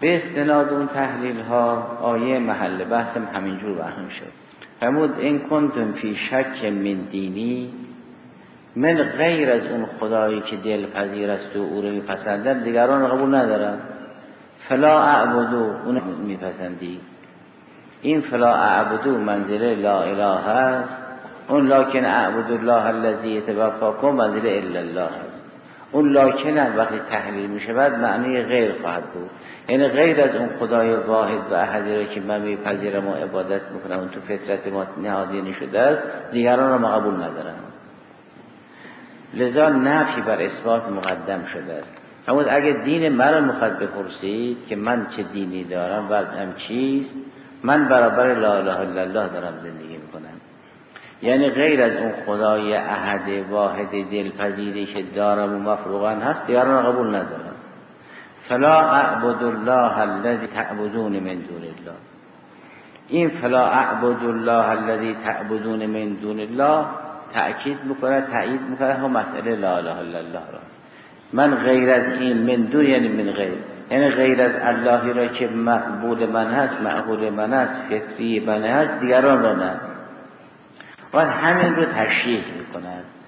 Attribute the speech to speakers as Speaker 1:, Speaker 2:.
Speaker 1: به استناد اون تحلیل ها آیه محل بحثم همینجور برهم شد. فرمود این کنتم فی شک من دینی، من غیر از اون خدایی که دلپذیر است و او رو میپسندم دیگران رو قبول ندارم. فلا اعبدو، اون میپسندی. این فلا اعبدو منزله لا اله است، اون لکن اعبد الله الذی یتوفاکم منزله الا الله است. اون لکن وقتی تحلیل میشه بعد معنی غیر خواهد بود، یعنی غیر از اون خدای واحد و احدی را که من میپذیرم و عبادت میکنم اون تو فطرت ما نهادینه شده است، دیگران را ما قبول ندارم. لذا نفی بر اثبات مقدم شده است. اما اگه دین مرا میخواد بپرسید که من چه دینی دارم وضعم چیست، من برابر لا اله الا الله دارم زندگی میکنم. یعنی غیر از اون خدای احد واحد دلپذیری که دارم و مفروغا هست دیگران را قبول ندارم. فلا اعبد الله الذی تعبدون من دون الله. این فلا اعبد الله الذی تعبدون من دون الله تأکید میکنه، تأیید میکنه هم مسئله لا اله الا الله را. من غیر از این من دون یعنی من غیر، یعنی غیر از اللهی را که معبود من هست، معبود من هست، فطری من هست، دیگران را نه. و همین رو تشریح میکنه.